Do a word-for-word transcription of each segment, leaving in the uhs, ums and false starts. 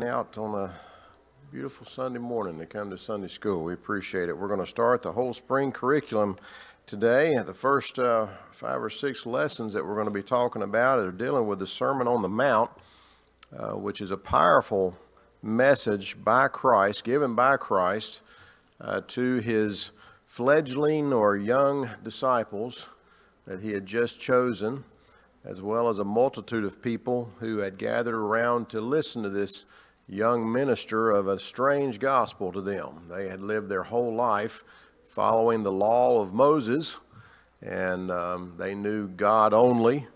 out on a beautiful Sunday morning to come to Sunday school. We appreciate it. We're going to start the whole spring curriculum today. The first uh, five or six lessons that we're going to be talking about are dealing with the Sermon on the Mount, uh, which is a powerful message by Christ, given by Christ uh, to his fledgling or young disciples that he had just chosen, as well as a multitude of people who had gathered around to listen to this young minister of a strange gospel to them. They had lived their whole life following the law of Moses, and um, they knew God only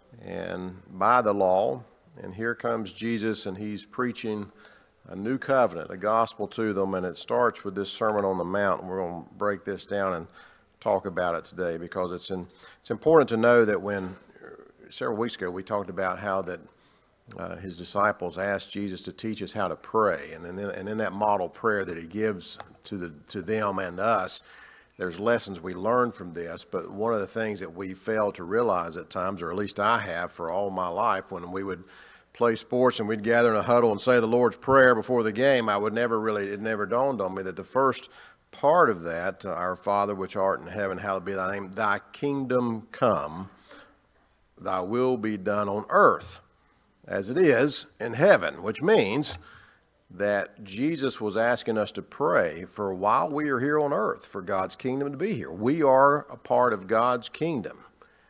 and by the law. And here comes Jesus, and he's preaching a new covenant, a gospel to them, and it starts with this Sermon on the Mount. And we're going to break this down and talk about it today, because it's in, it's important to know that when several weeks ago we talked about how that uh, his disciples asked Jesus to teach us how to pray, and in, and in that model prayer that he gives to the to them and us, there's lessons we learn from this. But one of the things that we fail to realize at times, or at least I have for all my life, when we would play sports and we'd gather in a huddle and say the Lord's Prayer before the game, I would never really, it never dawned on me that the first part of that, uh, our Father which art in heaven, hallowed be thy name, thy kingdom come, thy will be done on earth as it is in heaven, which means that Jesus was asking us to pray for while we are here on earth, for God's kingdom to be here. We are a part of God's kingdom.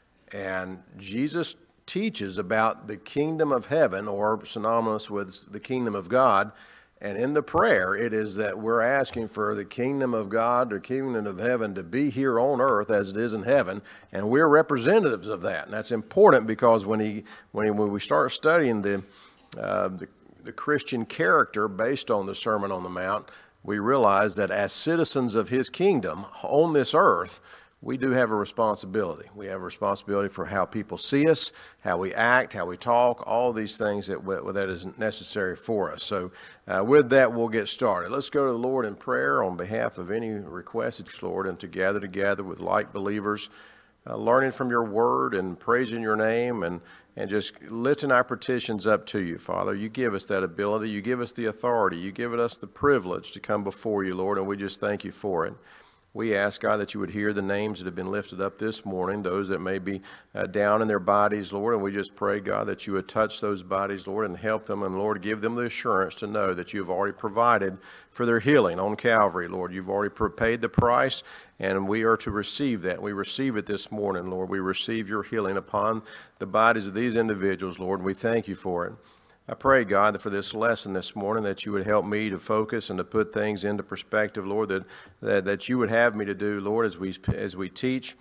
And Jesus teaches about the kingdom of heaven, or synonymous with the kingdom of God. And in the prayer, it is that we're asking for the kingdom of God, or kingdom of heaven, to be here on earth as it is in heaven, and we're representatives of that. And that's important, because when he, when, he, when we start studying the, uh, the the Christian character based on the Sermon on the Mount, we realize that as citizens of his kingdom on this earth, we do have a responsibility. We have a responsibility for how people see us, how we act, how we talk, all these things that that is necessary for us. So uh, with that, we'll get started. Let's go to the Lord in prayer on behalf of any requests, Lord, and to gather together with like believers, uh, learning from your word and praising your name, and and just lifting our petitions up to you, Father. You give us that ability. You give us the authority. You give us the privilege to come before you, Lord, and we just thank you for it. We ask, God, that you would hear the names that have been lifted up this morning, those that may be uh, down in their bodies, Lord, and we just pray, God, that you would touch those bodies, Lord, and help them, and, Lord, give them the assurance to know that you have already provided for their healing on Calvary, Lord. You've already paid the price, and we are to receive that. We receive it this morning, Lord. We receive your healing upon the bodies of these individuals, Lord, and we thank you for it. I pray, God, that for this lesson this morning, that you would help me to focus and to put things into perspective, Lord, that, that, that you would have me to do, Lord, as we, as we teach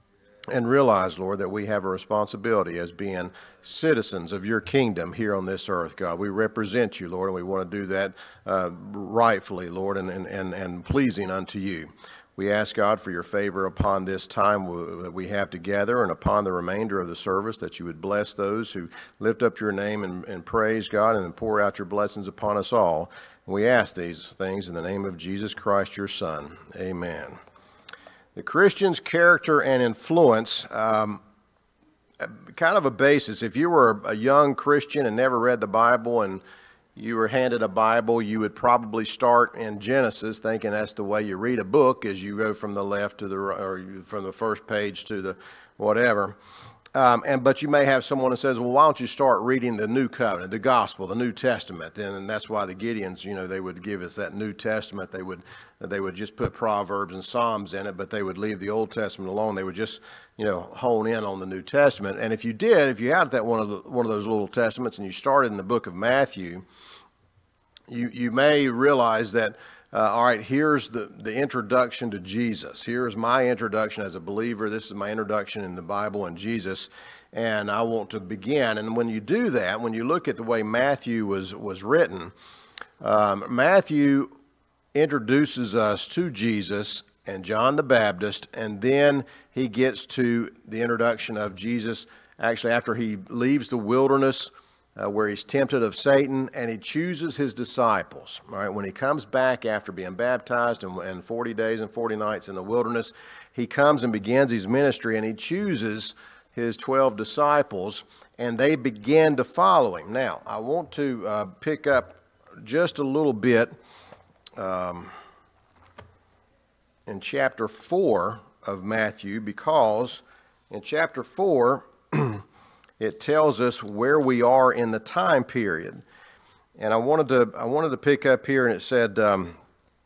and realize, Lord, that we have a responsibility as being citizens of your kingdom here on this earth, God. We represent you, Lord, and we want to do that uh, rightfully, Lord, and, and, and, and pleasing unto you. We ask, God, for your favor upon this time that we have together, and upon the remainder of the service, that you would bless those who lift up your name and, and praise, God, and pour out your blessings upon us all. And we ask these things in the name of Jesus Christ, your Son. Amen. The Christian's character and influence, um, kind of a basis. If you were a young Christian and never read the Bible, and you were handed a Bible, you would probably start in Genesis, thinking that's the way you read a book, as you go from the left to the right, or from the first page to the whatever. Um, and but you may have someone that says, well, why don't you start reading the New Covenant, the Gospel, the New Testament? And, and that's why the Gideons, you know, they would give us that New Testament. They would they would just put Proverbs and Psalms in it, but they would leave the Old Testament alone. They would just, you know, hone in on the New Testament. And if you did, if you had that one of the, one of those little testaments, and you started in the book of Matthew, you you may realize that, uh, all right, here's the, the introduction to Jesus. Here's my introduction as a believer. This is my introduction in the Bible and Jesus, and I want to begin. And when you do that, when you look at the way Matthew was, was written, um, Matthew introduces us to Jesus and John the Baptist, and then he gets to the introduction of Jesus actually after he leaves the wilderness, Uh, where he's tempted of Satan, and he chooses his disciples. All right, when he comes back after being baptized and, and forty days and forty nights in the wilderness, he comes and begins his ministry, and he chooses his twelve disciples, and they begin to follow him. Now, I want to uh, pick up just a little bit um, in chapter four of Matthew, because in chapter four, it tells us where we are in the time period. And I wanted to I wanted to pick up here, and it said, um,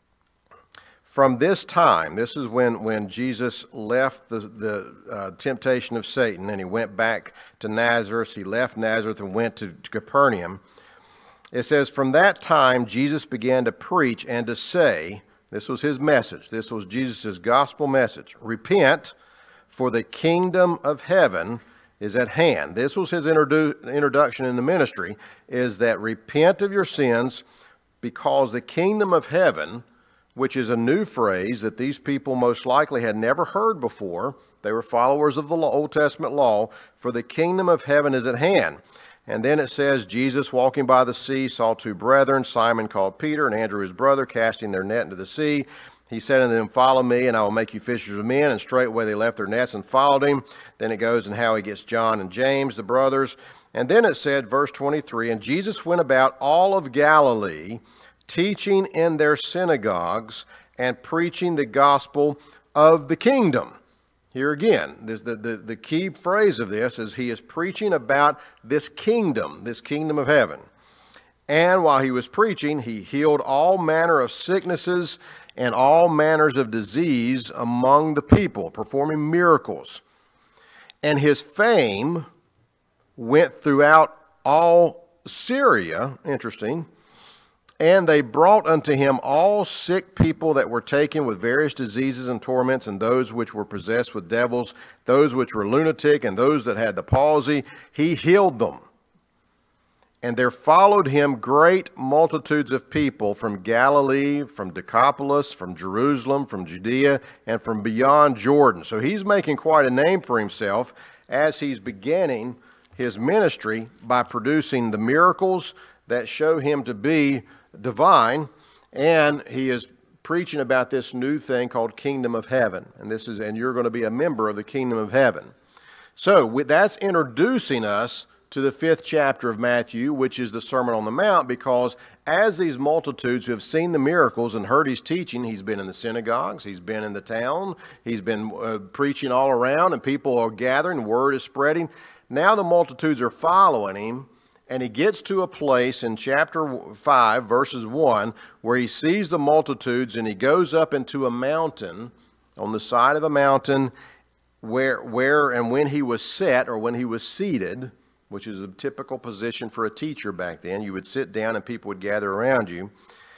from this time, this is when, when Jesus left the, the uh, temptation of Satan, and he went back to Nazareth. He left Nazareth and went to, to Capernaum. It says, from that time, Jesus began to preach and to say, this was his message, this was Jesus' gospel message, repent, for the kingdom of heaven is at hand. This was his introdu- introduction in the ministry, is that repent of your sins, because the kingdom of heaven, which is a new phrase that these people most likely had never heard before. They were followers of the Old Testament law. For the kingdom of heaven is at hand. And then it says, Jesus walking by the sea saw two brethren, Simon called Peter and Andrew his brother, casting their net into the sea. He said unto them, follow me, and I will make you fishers of men. And straightway they left their nets and followed him. Then it goes and how he gets John and James, the brothers. And then it said, verse twenty-three, and Jesus went about all of Galilee, teaching in their synagogues and preaching the gospel of the kingdom. Here again, this, the, the, the key phrase of this is he is preaching about this kingdom, this kingdom of heaven. And while he was preaching, he healed all manner of sicknesses and all manners of disease among the people, performing miracles. And his fame went throughout all Syria, interesting, and they brought unto him all sick people that were taken with various diseases and torments, and those which were possessed with devils, those which were lunatic, and those that had the palsy. He healed them. And there followed him great multitudes of people from Galilee, from Decapolis, from Jerusalem, from Judea, and from beyond Jordan. So he's making quite a name for himself as he's beginning his ministry by producing the miracles that show him to be divine, and he is preaching about this new thing called kingdom of heaven. And this is, and you're going to be a member of the kingdom of heaven. So that's introducing us to the fifth chapter of Matthew, which is the Sermon on the Mount, because as these multitudes who have seen the miracles and heard his teaching, he's been in the synagogues, he's been in the town, he's been uh, preaching all around, and people are gathering, word is spreading. Now the multitudes are following him, and he gets to a place in chapter five, verses one, where he sees the multitudes, and he goes up into a mountain, on the side of a mountain, where, where and when he was set, or when he was seated, which is a typical position for a teacher back then. You would sit down and people would gather around you.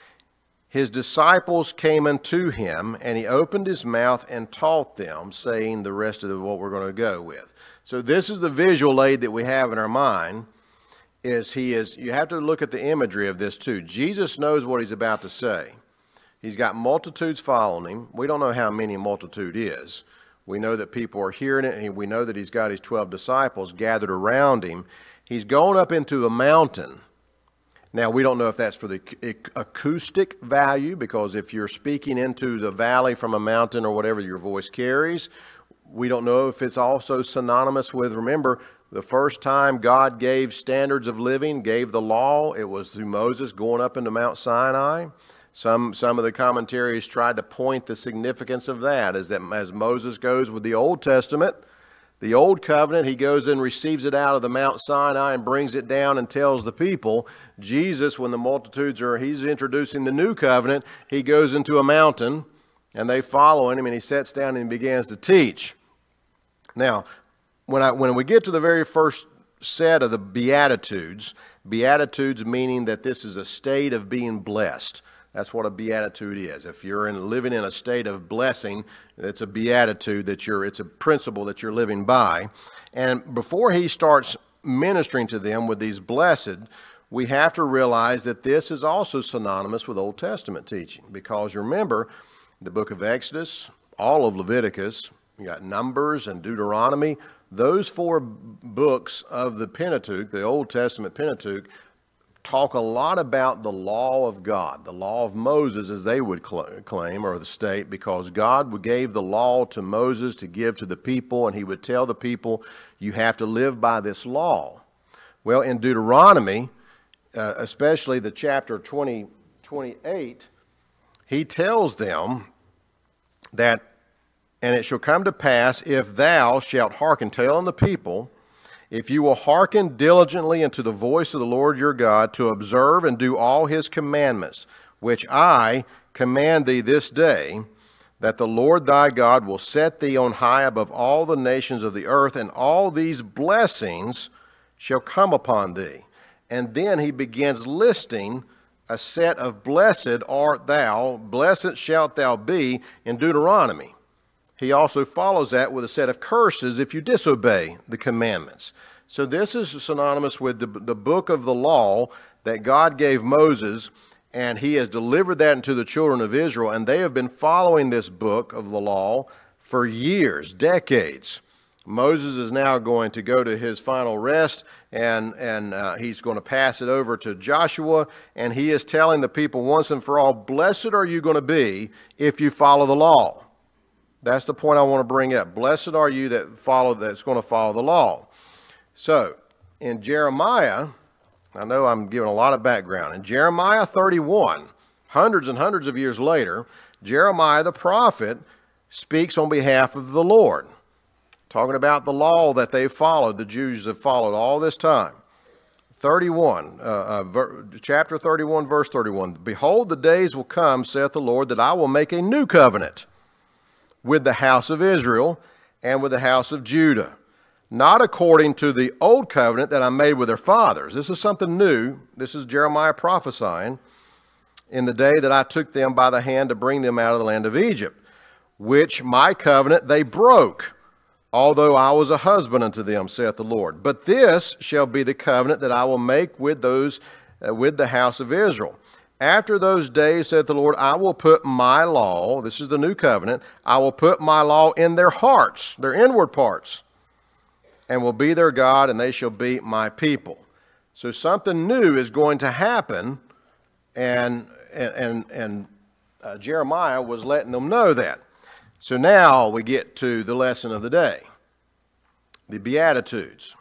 His disciples came unto him, and he opened his mouth and taught them, saying the rest of what we're going to go with. So this is the visual aid that we have in our mind. Is he is, you have to look at the imagery of this too. Jesus knows what he's about to say. He's got multitudes following him. We don't know how many a multitude is. We know that people are hearing it, and we know that he's got his twelve disciples gathered around him. He's going up into a mountain. Now, we don't know if that's for the acoustic value, because if you're speaking into the valley from a mountain or whatever your voice carries, we don't know if it's also synonymous with, remember, the first time God gave standards of living, gave the law, it was through Moses going up into Mount Sinai. Some some of the commentaries tried to point the significance of that, is that as Moses goes with the Old Testament, the Old Covenant, he goes and receives it out of the Mount Sinai and brings it down and tells the people. Jesus, when the multitudes are, he's introducing the New Covenant, he goes into a mountain and they follow him, and he sits down and begins to teach. Now, when I when we get to the very first set of the Beatitudes, Beatitudes meaning that this is a state of being blessed. That's what a beatitude is. If you're in, living in a state of blessing, it's a beatitude that you're, it's a principle that you're living by. And before he starts ministering to them with these blessed, we have to realize that this is also synonymous with Old Testament teaching. Because remember, the book of Exodus, all of Leviticus, you got Numbers and Deuteronomy, those four books of the Pentateuch, the Old Testament Pentateuch, talk a lot about the law of God, the law of Moses, as they would claim, or the state, because God gave the law to Moses to give to the people, and he would tell the people, you have to live by this law. Well, in Deuteronomy, uh, especially the chapter twenty, twenty-eight, he tells them that, and it shall come to pass, if thou shalt hearken, telling the people, if you will hearken diligently unto the voice of the Lord your God, to observe and do all his commandments, which I command thee this day, that the Lord thy God will set thee on high above all the nations of the earth, and all these blessings shall come upon thee. And then he begins listing a set of blessed art thou, blessed shalt thou be in Deuteronomy. He also follows that with a set of curses if you disobey the commandments. So this is synonymous with the, the book of the law that God gave Moses, and he has delivered that into the children of Israel, and they have been following this book of the law for years, decades. Moses is now going to go to his final rest, and, and uh, he's going to pass it over to Joshua, and he is telling the people once and for all, blessed are you going to be if you follow the law. That's the point I want to bring up. Blessed are you that follow, that's going to follow the law. So, in Jeremiah, I know I'm giving a lot of background. In Jeremiah thirty-one, hundreds and hundreds of years later, Jeremiah the prophet speaks on behalf of the Lord, talking about the law that they've followed, the Jews have followed all this time. thirty-one, uh, uh, ver, chapter thirty-one, verse thirty-one. Behold, the days will come, saith the Lord, that I will make a new covenant with the house of Israel and with the house of Judah, not according to the old covenant that I made with their fathers. This is something new. This is Jeremiah prophesying in the day that I took them by the hand to bring them out of the land of Egypt, which my covenant they broke, although I was a husband unto them, saith the Lord. But this shall be the covenant that I will make with those, uh, with the house of Israel. After those days, saith the Lord, I will put my law, this is the new covenant, I will put my law in their hearts, their inward parts, and will be their God, and they shall be my people. So something new is going to happen, and and and, and uh, Jeremiah was letting them know that. So now we get to the lesson of the day, the Beatitudes.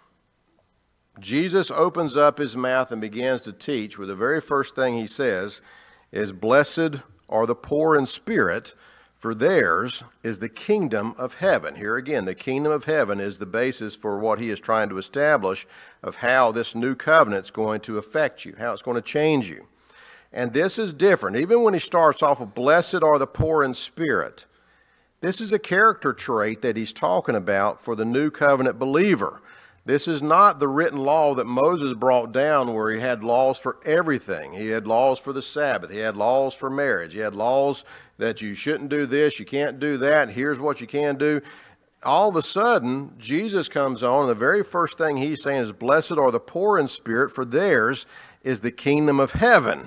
Jesus opens up his mouth and begins to teach, where the very first thing he says is, blessed are the poor in spirit, for theirs is the kingdom of heaven. Here again, the kingdom of heaven is the basis for what he is trying to establish of how this new covenant is going to affect you, how it's going to change you. And this is different. Even when he starts off with, blessed are the poor in spirit, this is a character trait that he's talking about for the new covenant believer. This is not the written law that Moses brought down, where he had laws for everything. He had laws for the Sabbath. He had laws for marriage. He had laws that you shouldn't do this, you can't do that, here's what you can do. All of a sudden, Jesus comes on, and the very first thing he's saying is, blessed are the poor in spirit, for theirs is the kingdom of heaven.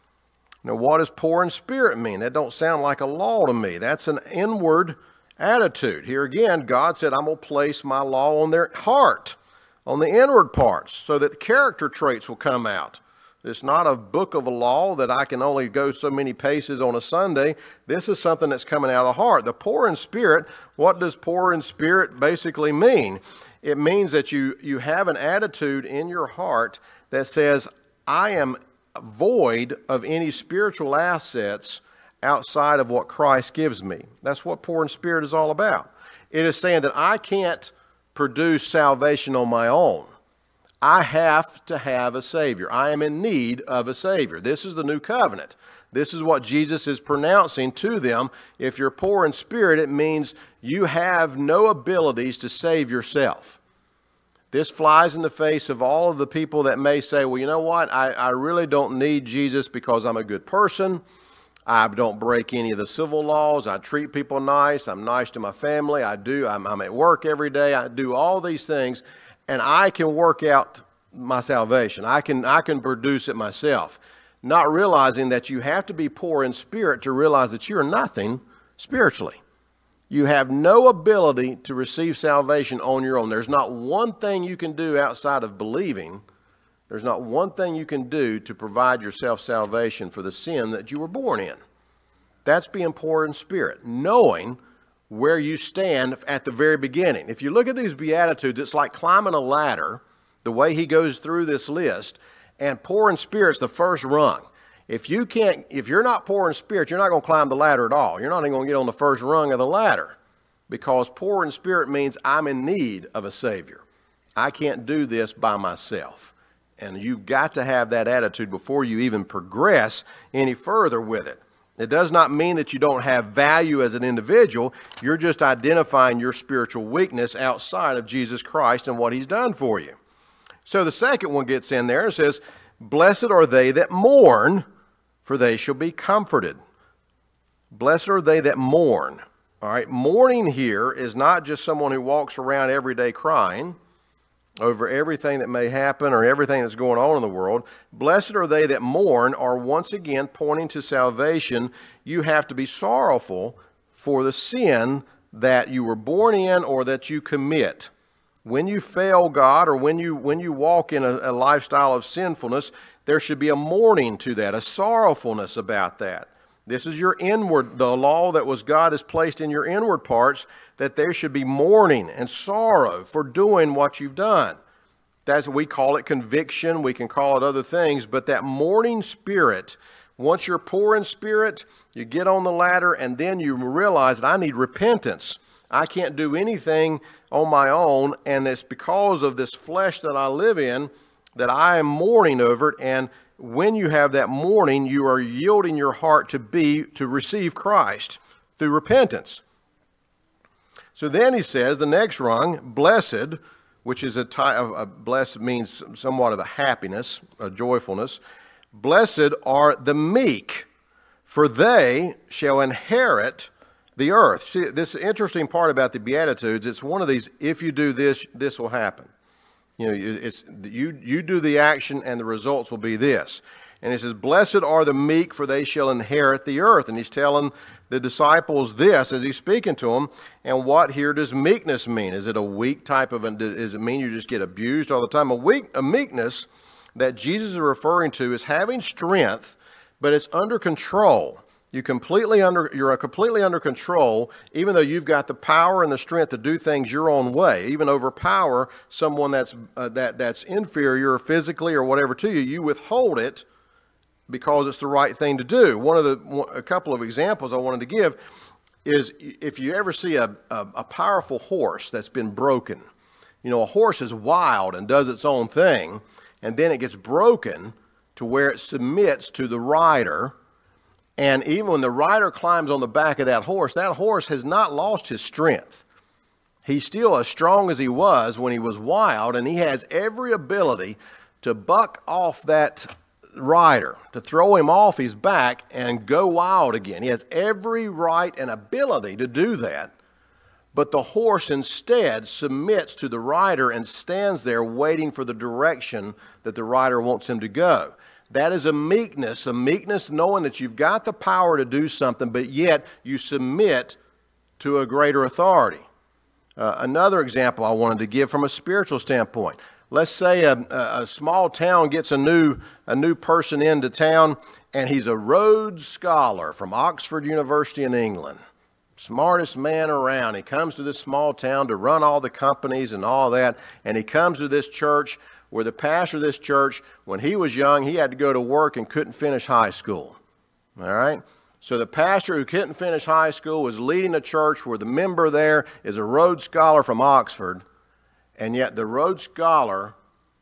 Now, what does poor in spirit mean? That don't sound like a law to me. That's an inward attitude. Here again, God said, I'm going to place my law on their heart, on the inward parts, so that the character traits will come out. It's not a book of a law that I can only go so many paces on a Sunday. This is something that's coming out of the heart. The poor in spirit, what does poor in spirit basically mean? It means that you, you have an attitude in your heart that says, I am void of any spiritual assets outside of what Christ gives me. That's what poor in spirit is all about. It is saying that I can't produce salvation on my own. I have to have a Savior. I am in need of a Savior. This is the new covenant. This is what Jesus is pronouncing to them. If you're poor in spirit, it means you have no abilities to save yourself. This flies in the face of all of the people that may say, well, you know what? I, I really don't need Jesus because I'm a good person. I don't break any of the civil laws. I treat people nice. I'm nice to my family. I do. I'm, I'm at work every day. I do all these things. And I can work out my salvation. I can I can produce it myself, not realizing that you have to be poor in spirit to realize that you're nothing spiritually. You have no ability to receive salvation on your own. There's not one thing you can do outside of believing. There's not one thing you can do to provide yourself salvation for the sin that you were born in. That's being poor in spirit, knowing where you stand at the very beginning. If you look at these Beatitudes, it's like climbing a ladder, the way he goes through this list, And poor in spirit's the first rung. If you can't, if you're not poor in spirit, you're not going to climb the ladder at all. You're not even going to get on the first rung of the ladder, because poor in spirit means I'm in need of a Savior. I can't do this by myself. And you've got to have that attitude before you even progress any further with it. It does not mean that you don't have value as an individual. You're just identifying your spiritual weakness outside of Jesus Christ and what He's done for you. So the second one gets in there and says, blessed are they that mourn, for they shall be comforted. Blessed are they that mourn. All right, mourning here is not just someone who walks around every day crying over everything that may happen or everything that's going on in the world. Blessed are they that mourn are once again pointing to salvation. You have to be sorrowful for the sin that you were born in or that you commit. When you fail God, or when you when you walk in a, a lifestyle of sinfulness, there should be a mourning to that, a sorrowfulness about that. This is your inward, the law that was God has placed in your inward parts, that there should be mourning and sorrow for doing what you've done. That's, we call it conviction, we can call it other things, but that mourning spirit, once you're poor in spirit, you get on the ladder and then you realize that I need repentance. I can't do anything on my own, and it's because of this flesh that I live in that I am mourning over it. And when you have that mourning, you are yielding your heart to be, to receive Christ through repentance. So then he says, the next rung, blessed, which is a type of, a blessed means somewhat of a happiness, a joyfulness. Blessed are the meek, for they shall inherit the earth. See, this interesting part about the Beatitudes, it's one of these, if you do this, this will happen. You know, it's you you do the action and the results will be this. And it says, blessed are the meek, for they shall inherit the earth. And he's telling the disciples this as he's speaking to them. And what here does meekness mean? Is it a weak type of, does it mean you just get abused all the time? A weak, a meekness that Jesus is referring to is having strength, but it's under control. You completely under, you're completely under control, even though you've got the power and the strength to do things your own way, even overpower someone that's uh, that that's inferior physically or whatever to you. You withhold it because it's the right thing to do. One of the a couple of examples I wanted to give is if you ever see a, a, a powerful horse that's been broken. You know, a horse is wild and does its own thing, and then it gets broken to where it submits to the rider. And even when the rider climbs on the back of that horse, that horse has not lost his strength. He's still as strong as he was when he was wild, and he has every ability to buck off that rider, to throw him off his back and go wild again. He has every right and ability to do that. But the horse instead submits to the rider and stands there waiting for the direction that the rider wants him to go. That is a meekness, a meekness knowing that you've got the power to do something, but yet you submit to a greater authority. Uh, another example I wanted to give from a spiritual standpoint. Let's say a, a, a small town gets a new, a new person into town, and he's a Rhodes Scholar from Oxford University in England. Smartest man around. He comes to this small town to run all the companies and all that, and he comes to this church where the pastor of this church, when he was young, he had to go to work and couldn't finish high school. All right? So the pastor who couldn't finish high school was leading a church where the member there is a Rhodes Scholar from Oxford, and yet the Rhodes Scholar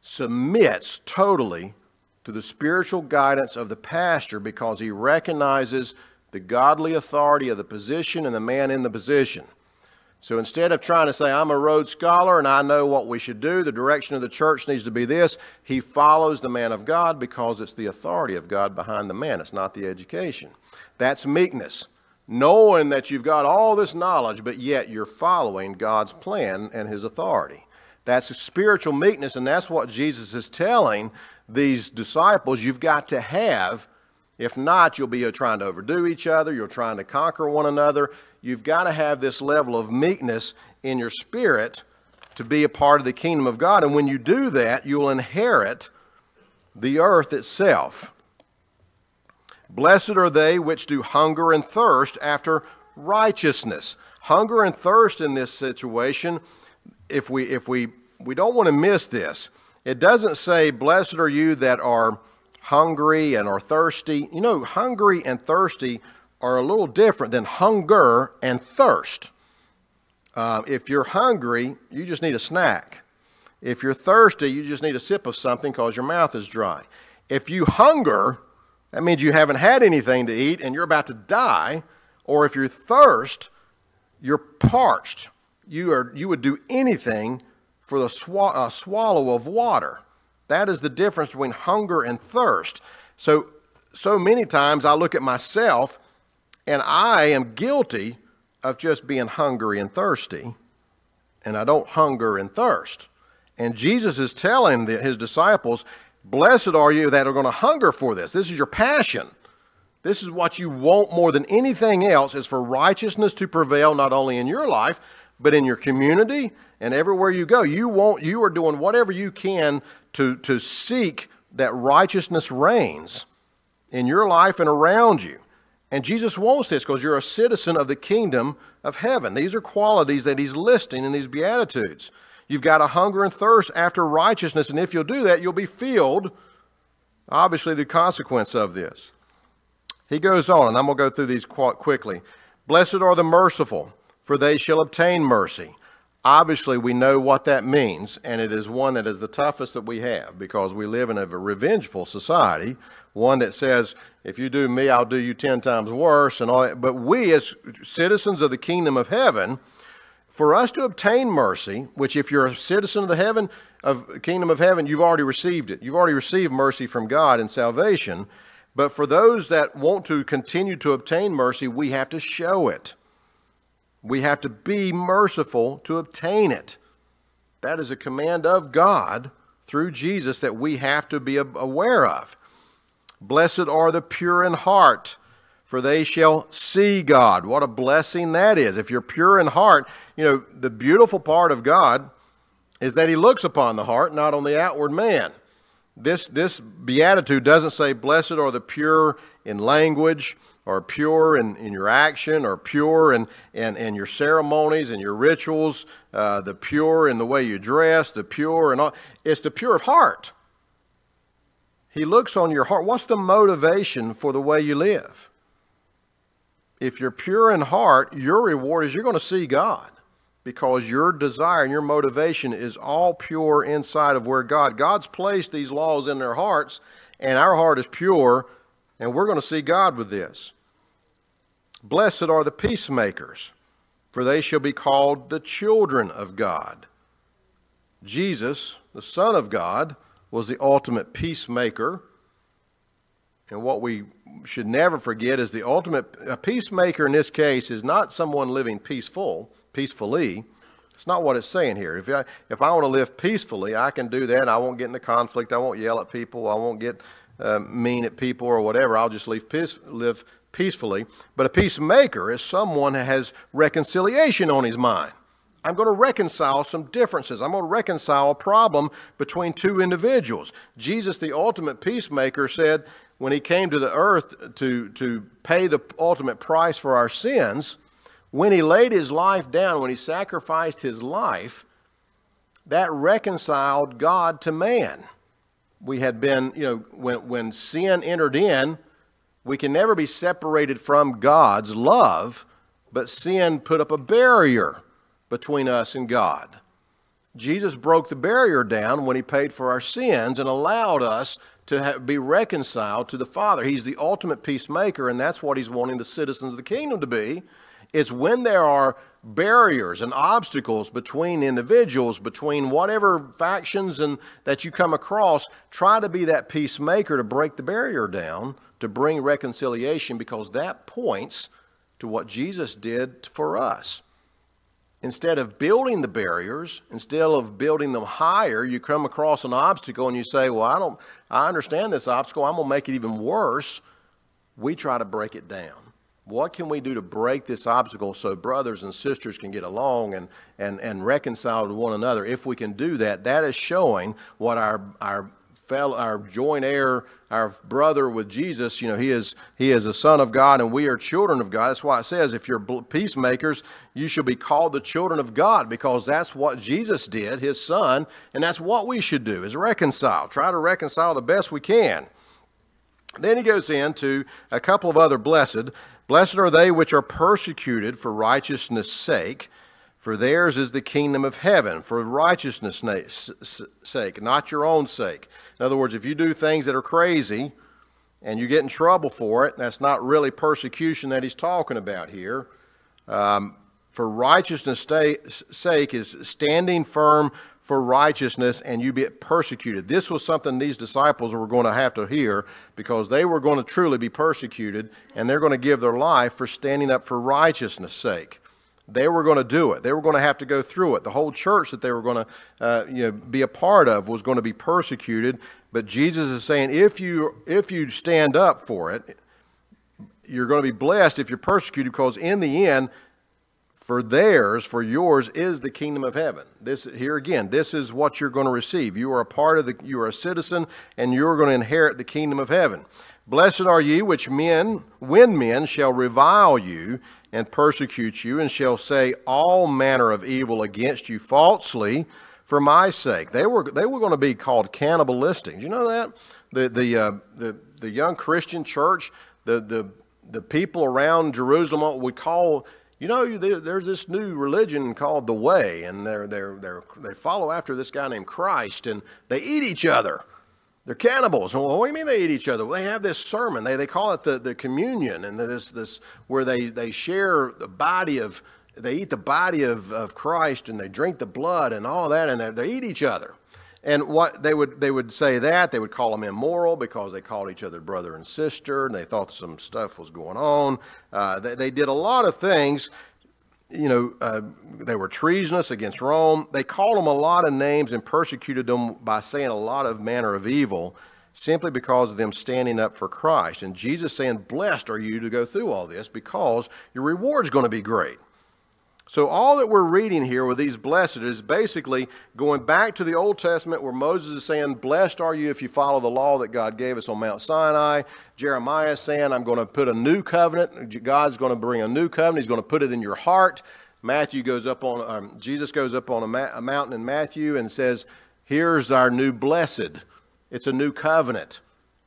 submits totally to the spiritual guidance of the pastor because he recognizes the godly authority of the position and the man in the position. So instead of trying to say, I'm a Rhodes Scholar and I know what we should do, the direction of the church needs to be this, he follows the man of God because it's the authority of God behind the man. It's not the education. That's meekness. Knowing that you've got all this knowledge, but yet you're following God's plan and His authority. That's a spiritual meekness, and that's what Jesus is telling these disciples you've got to have. If not, you'll be trying to overdo each other. You're trying to conquer one another. You've got to have this level of meekness in your spirit to be a part of the kingdom of God. And when you do that, you'll inherit the earth itself. Blessed are they which do hunger and thirst after righteousness. Hunger and thirst in this situation, if we if we we don't want to miss this. It doesn't say, blessed are you that are hungry and are thirsty. You know, hungry and thirsty are a little different than hunger and thirst. Uh, if you're hungry, you just need a snack. If you're thirsty, you just need a sip of something because your mouth is dry. If you hunger, that means you haven't had anything to eat and you're about to die. Or if you're thirst, you're parched. You are you would do anything for the swa- uh, swallow of water. That is the difference between hunger and thirst. So, so many times I look at myself and I am guilty of just being hungry and thirsty, and I don't hunger and thirst. And Jesus is telling the, his disciples, blessed are you that are going to hunger for this. This is your passion. This is what you want more than anything else, is for righteousness to prevail not only in your life, but in your community and everywhere you go. You want, you are doing whatever you can to, to seek that righteousness reigns in your life and around you. And Jesus wants this because you're a citizen of the kingdom of heaven. These are qualities that he's listing in these Beatitudes. You've got a hunger and thirst after righteousness, and if you'll do that, you'll be filled. Obviously, the consequence of this. He goes on, and I'm going to go through these quite quickly. Blessed are the merciful, for they shall obtain mercy. Obviously, we know what that means, and it is one that is the toughest that we have because we live in a revengeful society, one that says, if you do me, I'll do you ten times worse, and all that. But we, as citizens of the kingdom of heaven, for us to obtain mercy, which if you're a citizen of the heaven, of kingdom of heaven, you've already received it. You've already received mercy from God and salvation. But for those that want to continue to obtain mercy, we have to show it. We have to be merciful to obtain it. That is a command of God through Jesus that we have to be aware of. Blessed are the pure in heart, for they shall see God. What a blessing that is. If you're pure in heart, you know, the beautiful part of God is that he looks upon the heart, not on the outward man. This, this beatitude doesn't say, blessed are the pure in language, or pure in, in your action, or pure in, in, in your ceremonies and your rituals, uh, the pure in the way you dress, the pure and all. It's the pure of heart. He looks on your heart. What's the motivation for the way you live? If you're pure in heart, your reward is you're going to see God, because your desire and your motivation is all pure inside of where God. God's placed these laws in their hearts, and our heart is pure, and we're going to see God with this. Blessed are the peacemakers, for they shall be called the children of God. Jesus, the Son of God, was the ultimate peacemaker. And what we should never forget is the ultimate, a peacemaker in this case is not someone living peaceful, peacefully. It's not what it's saying here. If I, if I want to live peacefully, I can do that. I won't get into conflict. I won't yell at people. I won't get uh, mean at people or whatever. I'll just live, peace, live peacefully. But a peacemaker is someone who has reconciliation on his mind. I'm going to reconcile some differences. I'm going to reconcile a problem between two individuals. Jesus, the ultimate peacemaker, said when he came to the earth to, to pay the ultimate price for our sins, when he laid his life down, when he sacrificed his life, that reconciled God to man. We had been, you know, when, when sin entered in, we can never be separated from God's love, but sin put up a barrier between us and God. Jesus broke the barrier down when he paid for our sins and allowed us to have, be reconciled to the Father. He's the ultimate peacemaker, and that's what he's wanting the citizens of the kingdom to be. It's when there are barriers and obstacles between individuals, between whatever factions and that you come across, try to be that peacemaker to break the barrier down, to bring reconciliation, because that points to what Jesus did for us. Instead of building the barriers, instead of building them higher, you come across an obstacle and you say, well, I don't, I understand this obstacle. I'm going to make it even worse. We try to break it down. What can we do to break this obstacle so brothers and sisters can get along and, and, and reconcile to one another? If we can do that, that is showing what our, our fellow, our joint heir, our brother with Jesus. You know, he is he is a son of God, and we are children of God. That's why it says, if you're peacemakers, you shall be called the children of God, because that's what Jesus did, his son, and that's what we should do, is reconcile. Try to reconcile the best we can. Then he goes into a couple of other blessed. Blessed are they which are persecuted for righteousness' sake, for theirs is the kingdom of heaven, for righteousness' sake, not your own sake. In other words, if you do things that are crazy and you get in trouble for it, that's not really persecution that he's talking about here. Um, for righteousness' sake is standing firm for righteousness, and you get persecuted. This was something these disciples were going to have to hear, because they were going to truly be persecuted, and they're going to give their life for standing up for righteousness' sake. They were going to do it. They were going to have to go through it. The whole church that they were going to uh, you know, be a part of was going to be persecuted. But Jesus is saying, if you if you stand up for it, you're going to be blessed if you're persecuted, because in the end, for theirs, for yours is the kingdom of heaven. This here again, this is what you're going to receive. You are a part of the. You are a citizen, and you're going to inherit the kingdom of heaven. Blessed are ye which men, when men shall revile you and persecute you, and shall say all manner of evil against you falsely for my sake. They were they were going to be called cannibalistic. Do you know that? The the uh, the the young Christian church, the the the people around Jerusalem would call. You know, there's this new religion called the Way, and they're they're they're they follow after this guy named Christ, and they eat each other. They're cannibals. Well, what do you mean they eat each other? Well, they have this sermon. They they call it the, the communion, and this this where they, they share the body of, they eat the body of, of Christ, and they drink the blood and all that, and they, they eat each other. And what they would they would say that, they would call them immoral because they called each other brother and sister, and they thought some stuff was going on. Uh, they, they did a lot of things. You know, uh, they were treasonous against Rome. They called them a lot of names and persecuted them by saying a lot of manner of evil, simply because of them standing up for Christ. And Jesus saying, blessed are you to go through all this, because your reward's going to be great. So all that we're reading here with these blessed is basically going back to the Old Testament, where Moses is saying, blessed are you if you follow the law that God gave us on Mount Sinai. Jeremiah is saying, I'm going to put a new covenant. God's going to bring a new covenant. He's going to put it in your heart. Matthew goes up on, um, Jesus goes up on a, ma- a mountain in Matthew and says, here's our new blessed. It's a new covenant.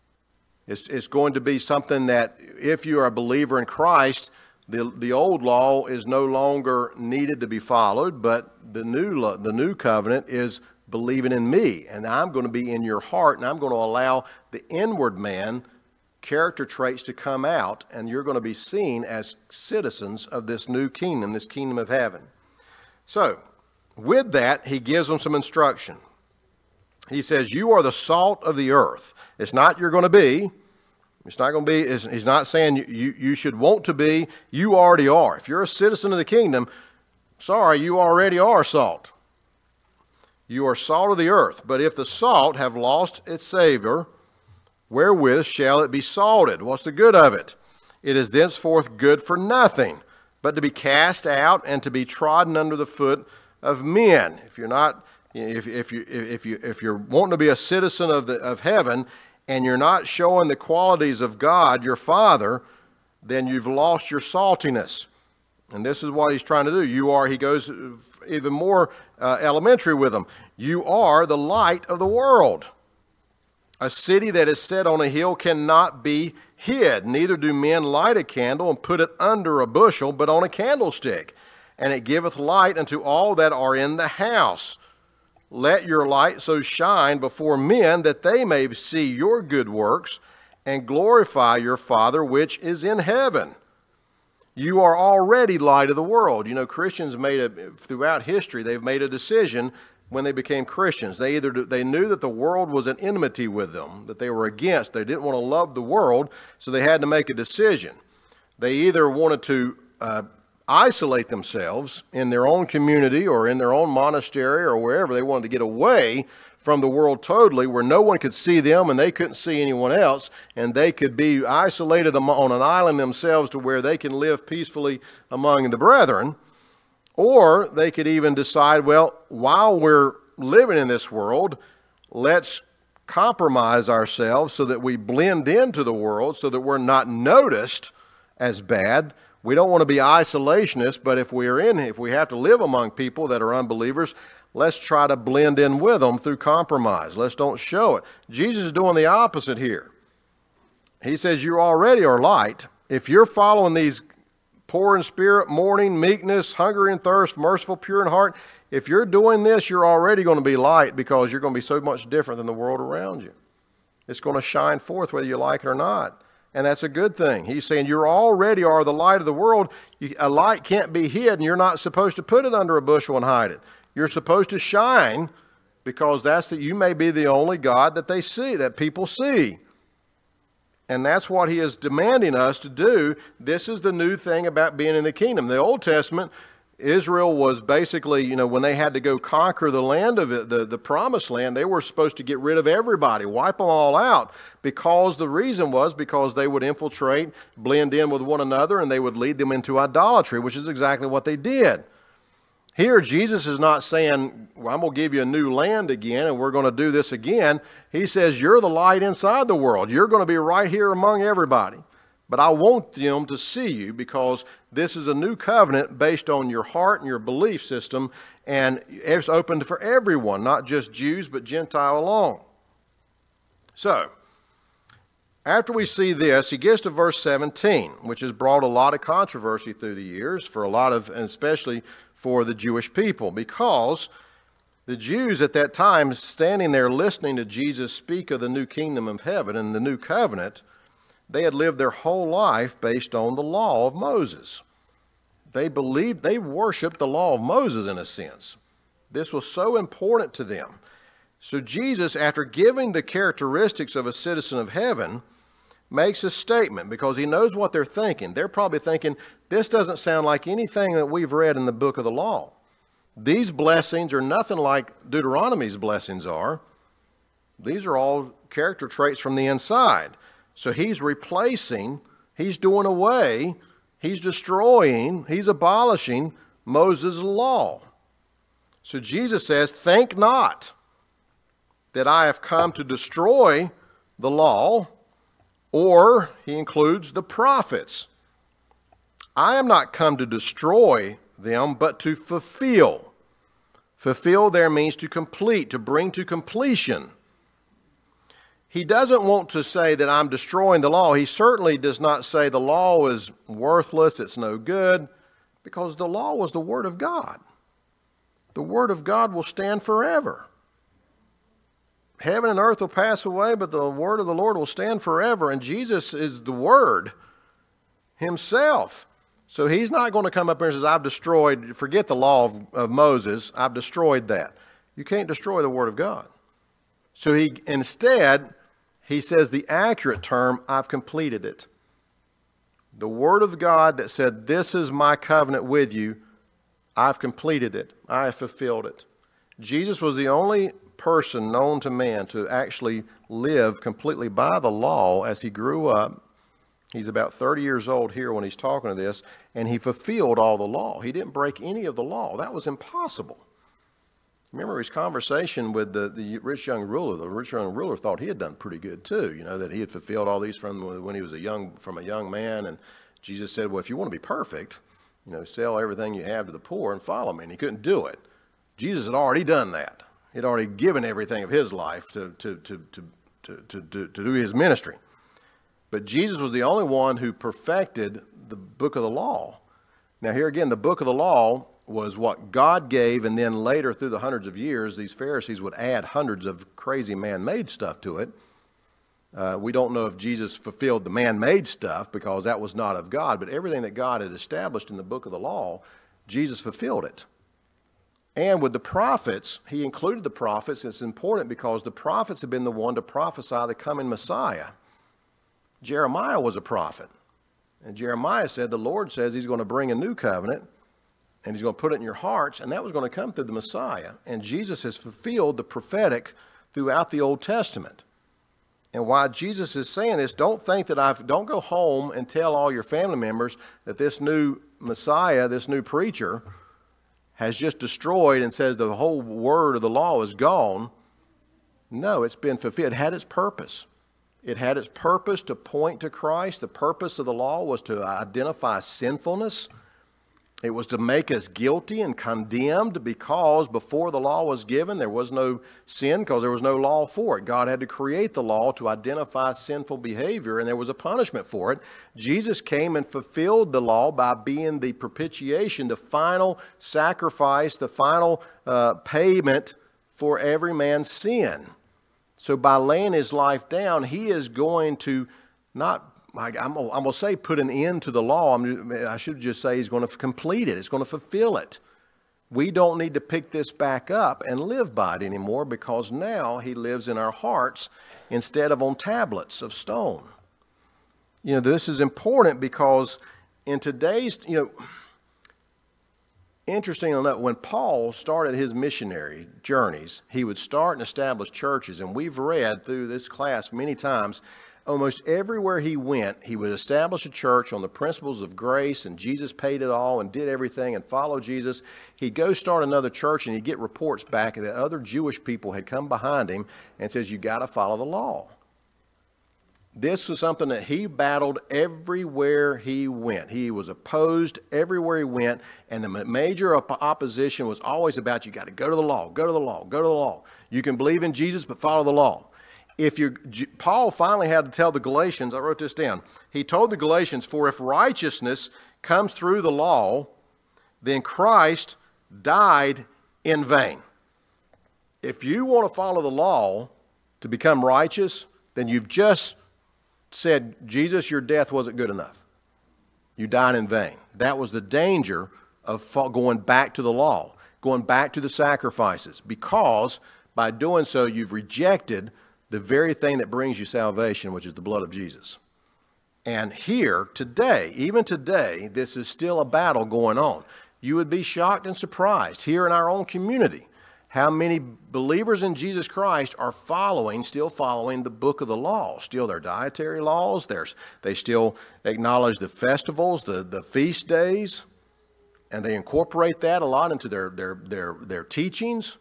It's, it's going to be something that if you are a believer in Christ, The the old law is no longer needed to be followed, but the new law, the new covenant is believing in me, and I'm going to be in your heart, and I'm going to allow the inward man character traits to come out, and you're going to be seen as citizens of this new kingdom, this kingdom of heaven. So, with that, he gives them some instruction. He says, you are the salt of the earth. It's not you're going to be. It's not going to be, he's not saying you, you, you should want to be, you already are. If you're a citizen of the kingdom, sorry, you already are salt. You are salt of the earth. But if the salt have lost its savor, wherewith shall it be salted? What's the good of it? It is thenceforth good for nothing, but to be cast out and to be trodden under the foot of men. If you're not, if, if you if you if you're wanting to be a citizen of the of heaven, and you're not showing the qualities of God, your Father, then you've lost your saltiness. And this is what he's trying to do. You are, he goes even more uh, elementary with them. You are the light of the world. A city that is set on a hill cannot be hid. Neither do men light a candle and put it under a bushel, but on a candlestick. And it giveth light unto all that are in the house. Let your light so shine before men that they may see your good works and glorify your Father which is in heaven. You are already light of the world. You know, Christians made a, throughout history, they've made a decision when they became Christians. They either they knew that the world was an enmity with them, that they were against. They didn't want to love the world, so they had to make a decision. They either wanted to uh, isolate themselves in their own community or in their own monastery or wherever. They wanted to get away from the world totally, where no one could see them and they couldn't see anyone else, and they could be isolated on an island themselves to where they can live peacefully among the brethren. Or they could even decide, well, while we're living in this world, let's compromise ourselves so that we blend into the world, so that we're not noticed as bad. We don't want to be isolationists, but if we're in, if we have to live among people that are unbelievers, let's try to blend in with them through compromise. Let's don't show it. Jesus is doing the opposite here. He says you already are light. If you're following these poor in spirit, mourning, meekness, hunger and thirst, merciful, pure in heart, if you're doing this, you're already going to be light because you're going to be so much different than the world around you. It's going to shine forth whether you like it or not. And that's a good thing. He's saying you already are the light of the world. You, a light can't be hid, and you're not supposed to put it under a bushel and hide it. You're supposed to shine because that's that you may be the only God that they see, that people see. And that's what he is demanding us to do. This is the new thing about being in the kingdom. The Old Testament, Israel was basically, you know, when they had to go conquer the land of it, the, the promised land, they were supposed to get rid of everybody, wipe them all out, because the reason was because they would infiltrate, blend in with one another, and they would lead them into idolatry, which is exactly what they did. Here, Jesus is not saying, well, I'm going to give you a new land again, and we're going to do this again. He says, you're the light inside the world. You're going to be right here among everybody. But I want them to see you because this is a new covenant based on your heart and your belief system, and it's open for everyone, not just Jews, but Gentile alone. So, after we see this, he gets to verse seventeen, which has brought a lot of controversy through the years for a lot of, and especially for the Jewish people, because the Jews at that time, standing there listening to Jesus speak of the new kingdom of heaven and the new covenant, they had lived their whole life based on the law of Moses. They believed, they worshiped the law of Moses in a sense. This was so important to them. So Jesus, after giving the characteristics of a citizen of heaven, makes a statement because he knows what they're thinking. They're probably thinking, this doesn't sound like anything that we've read in the book of the law. These blessings are nothing like Deuteronomy's blessings are. These are all character traits from the inside. So he's replacing, he's doing away, he's destroying, he's abolishing Moses' law. So Jesus says, think not that I have come to destroy the law, or he includes the prophets. I am not come to destroy them, but to fulfill. Fulfill there means to complete, to bring to completion. He doesn't want to say that I'm destroying the law. He certainly does not say the law is worthless, it's no good, because the law was the Word of God. The Word of God will stand forever. Heaven and earth will pass away, but the word of the Lord will stand forever. And Jesus is the Word himself. So he's not going to come up here and say, I've destroyed, forget the law of, of Moses, I've destroyed that. You can't destroy the Word of God. So he instead, he says the accurate term, I've completed it. The Word of God that said, this is my covenant with you, I've completed it. I have fulfilled it. Jesus was the only person known to man to actually live completely by the law as he grew up. He's about thirty years old here when he's talking to this, and he fulfilled all the law. He didn't break any of the law. That was impossible. Remember his conversation with the, the rich young ruler. The rich young ruler thought he had done pretty good too, you know, that he had fulfilled all these from when he was a young, from a young man. And Jesus said, well, if you want to be perfect, you know, sell everything you have to the poor and follow me. And he couldn't do it. Jesus had already done that. He'd already given everything of his life to, to, to, to, to, to, to, to do his ministry. But Jesus was the only one who perfected the book of the law. Now here again, the book of the law was what God gave, and then later through the hundreds of years, these Pharisees would add hundreds of crazy man-made stuff to it. Uh, we don't know if Jesus fulfilled the man-made stuff because that was not of God, but everything that God had established in the book of the law, Jesus fulfilled it. And with the prophets, he included the prophets. It's important because the prophets have been the one to prophesy the coming Messiah. Jeremiah was a prophet. And Jeremiah said, the Lord says he's going to bring a new covenant and he's going to put it in your hearts, and that was going to come through the Messiah. And Jesus has fulfilled the prophetic throughout the Old Testament. And why Jesus is saying this, don't think that I've, don't go home and tell all your family members that this new Messiah, this new preacher, has just destroyed and says the whole word of the law is gone. No, it's been fulfilled. It had its purpose. It had its purpose to point to Christ. The purpose of the law was to identify sinfulness. It was to make us guilty and condemned, because before the law was given, there was no sin because there was no law for it. God had to create the law to identify sinful behavior, and there was a punishment for it. Jesus came and fulfilled the law by being the propitiation, the final sacrifice, the final uh, payment for every man's sin. So by laying his life down, he is going to not I'm going to say put an end to the law. I'm, I should just say he's going to complete it. It's going to fulfill it. We don't need to pick this back up and live by it anymore, because now he lives in our hearts instead of on tablets of stone. You know, this is important because in today's, you know, interesting enough, when Paul started his missionary journeys, he would start and establish churches. And we've read through this class many times, almost everywhere he went, he would establish a church on the principles of grace, and Jesus paid it all and did everything and followed Jesus. He'd go start another church, and he'd get reports back that other Jewish people had come behind him and says, you got to follow the law. This was something that he battled everywhere he went. He was opposed everywhere he went, and the major op- opposition was always about, you got to go to the law, go to the law, go to the law. You can believe in Jesus, but follow the law. If you, Paul finally had to tell the Galatians, I wrote this down. He told the Galatians, for if righteousness comes through the law, then Christ died in vain. If you want to follow the law to become righteous, then you've just said, Jesus, your death wasn't good enough. You died in vain. That was the danger of going back to the law, going back to the sacrifices, because by doing so, you've rejected the very thing that brings you salvation, which is the blood of Jesus. And here, today, even today, this is still a battle going on. You would be shocked and surprised here in our own community how many believers in Jesus Christ are following, still following the book of the law, still their dietary laws. There's, they still acknowledge the festivals, the, the feast days, and they incorporate that a lot into their, their, their, their teachings.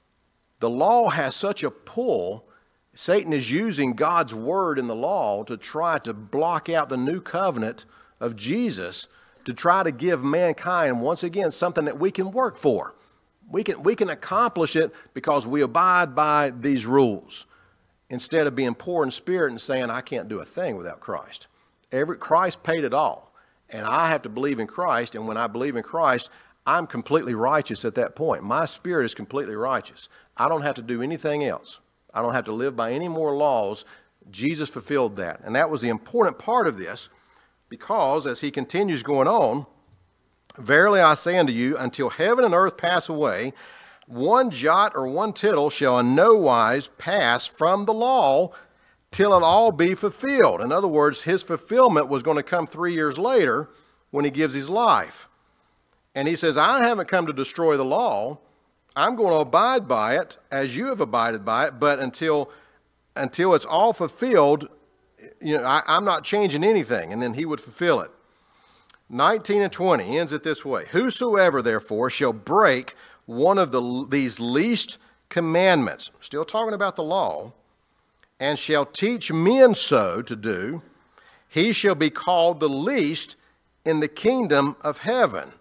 The law has such a pull. Satan is using God's word in the law to try to block out the new covenant of Jesus, to try to give mankind, once again, something that we can work for. We can, we can accomplish it because we abide by these rules, instead of being poor in spirit and saying, I can't do a thing without Christ. Every, Christ paid it all, and I have to believe in Christ, and when I believe in Christ, I'm completely righteous at that point. My spirit is completely righteous. I don't have to do anything else. I don't have to live by any more laws. Jesus fulfilled that. And that was the important part of this, because as he continues going on, verily I say unto you, until heaven and earth pass away, one jot or one tittle shall in no wise pass from the law till it all be fulfilled. In other words, his fulfillment was going to come three years later when he gives his life. And he says, I haven't come to destroy the law. I'm going to abide by it as you have abided by it, but until until it's all fulfilled, you know, I, I'm not changing anything. And then he would fulfill it. nineteen and twenty ends it this way. Whosoever therefore shall break one of the, these least commandments, still talking about the law, and shall teach men so to do, he shall be called the least in the kingdom of heaven.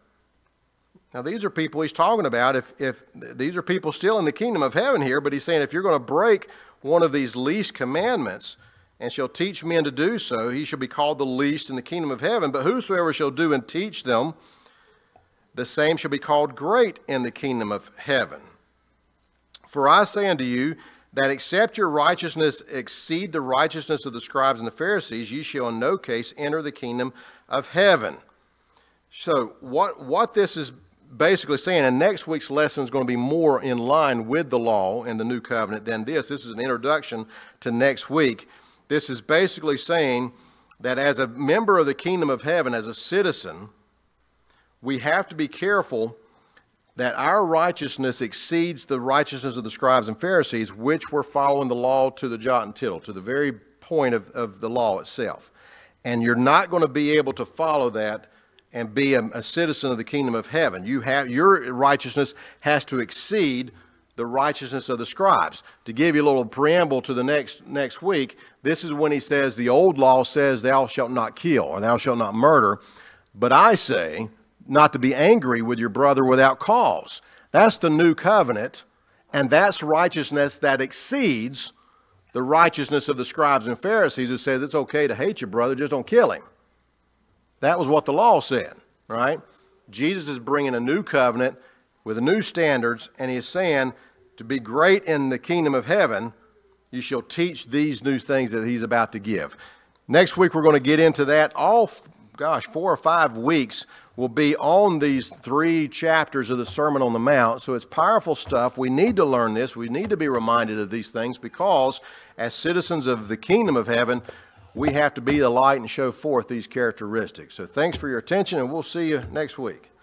Now, these are people he's talking about. If, if these are people still in the kingdom of heaven here, but he's saying if you're going to break one of these least commandments and shall teach men to do so, he shall be called the least in the kingdom of heaven. But whosoever shall do and teach them, the same shall be called great in the kingdom of heaven. For I say unto you, that except your righteousness exceed the righteousness of the scribes and the Pharisees, ye shall in no case enter the kingdom of heaven. So what, what this is basically saying, and next week's lesson is going to be more in line with the law and the new covenant than this. This is an introduction to next week. This is basically saying that as a member of the kingdom of heaven, as a citizen, we have to be careful that our righteousness exceeds the righteousness of the scribes and Pharisees, which were following the law to the jot and tittle, to the very point of, of the law itself. And you're not going to be able to follow that and be a, a citizen of the kingdom of heaven. You have, your righteousness has to exceed the righteousness of the scribes. To give you a little preamble to the next next week, this is when he says the old law says thou shalt not kill or thou shalt not murder, but I say not to be angry with your brother without cause. That's the new covenant, and that's righteousness that exceeds the righteousness of the scribes and Pharisees who says it's okay to hate your brother, just don't kill him. That was what the law said, right? Jesus is bringing a new covenant with new standards, and he is saying to be great in the kingdom of heaven, you shall teach these new things that he's about to give. Next week we're going to get into that. All, gosh, four or five weeks will be on these three chapters of the Sermon on the Mount. So it's powerful stuff. We need to learn this. We need to be reminded of these things because as citizens of the kingdom of heaven, we have to be the light and show forth these characteristics. So thanks for your attention, and we'll see you next week.